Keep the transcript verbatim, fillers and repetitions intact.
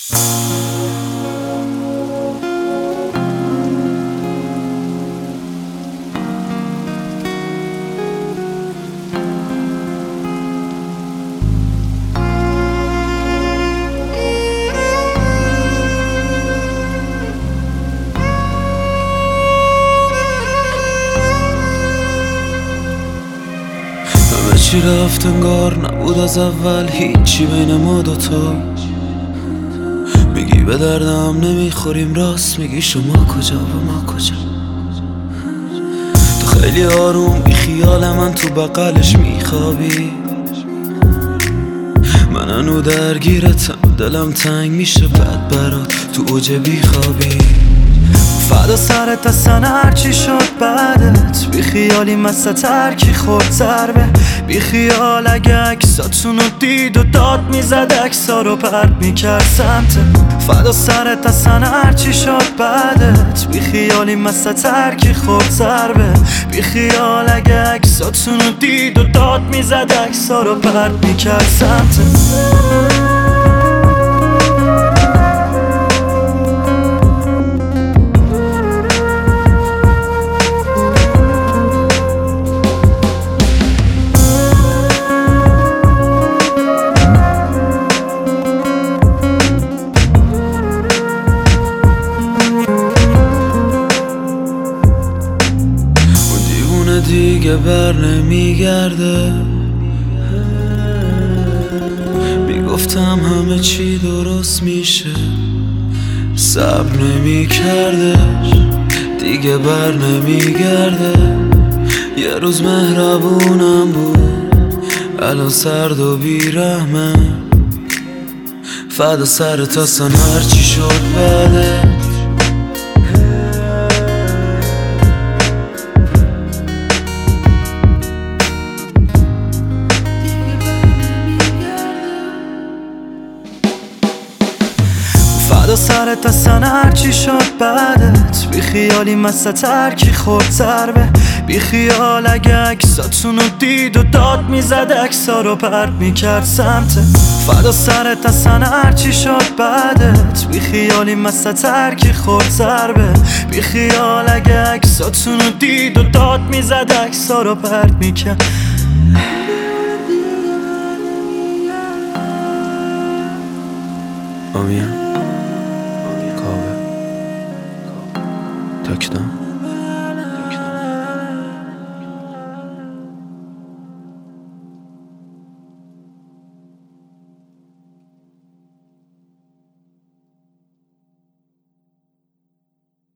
همه چی رفت انگار نبود از اول هیچی بین ما دوتا. میگی به دردم نمیخوریم، راست میگی شما کجا و ما کجا. تو خیلی آروم بی خیال من تو بغلش میخوابی، من هنو درگیرتم، دلم تنگ میشه بعد برات تو اوج بیخوابی. فدا سرت اصلا هرچی شد بعدت، بی خیالی مثل ترکی خورد ضربه. بی خیال اگه عکساتونو دید و داد میزد، عکسا رو پرت میکرد سمت. فدا سرت اصلا هرچی شد بعدت، بی خیالی مثل ترکی خورد ضربه. بی خیال اگه عکساتونو دید و داد میزد، عکسا رو پرت میکرد سمت. دیگه بر نمیگرده، میگفتم همه چی درست میشه، صبر نمیکردش. دیگه بر نمیگرده، یه روز مهربونم بود الان سرد و بیرحمه. فدا سرت اصلا هرچی شد بعدش. فدا سرت اصلا هرچی شد بعدت، بی خیالی مثل ترکی خورد ضربه. بی خیال اگه عکساتونو دید و داد میزد، عکسا رو پرت میکرد سمت. فدا سرت اصلا هرچی شد بعدت، بی خیالی مثل ترکی خورد ضربه. بی خیال اگه عکساتونو دید و داد میزد، عکسا رو پرت میکرد. آمین کاوه تاکدام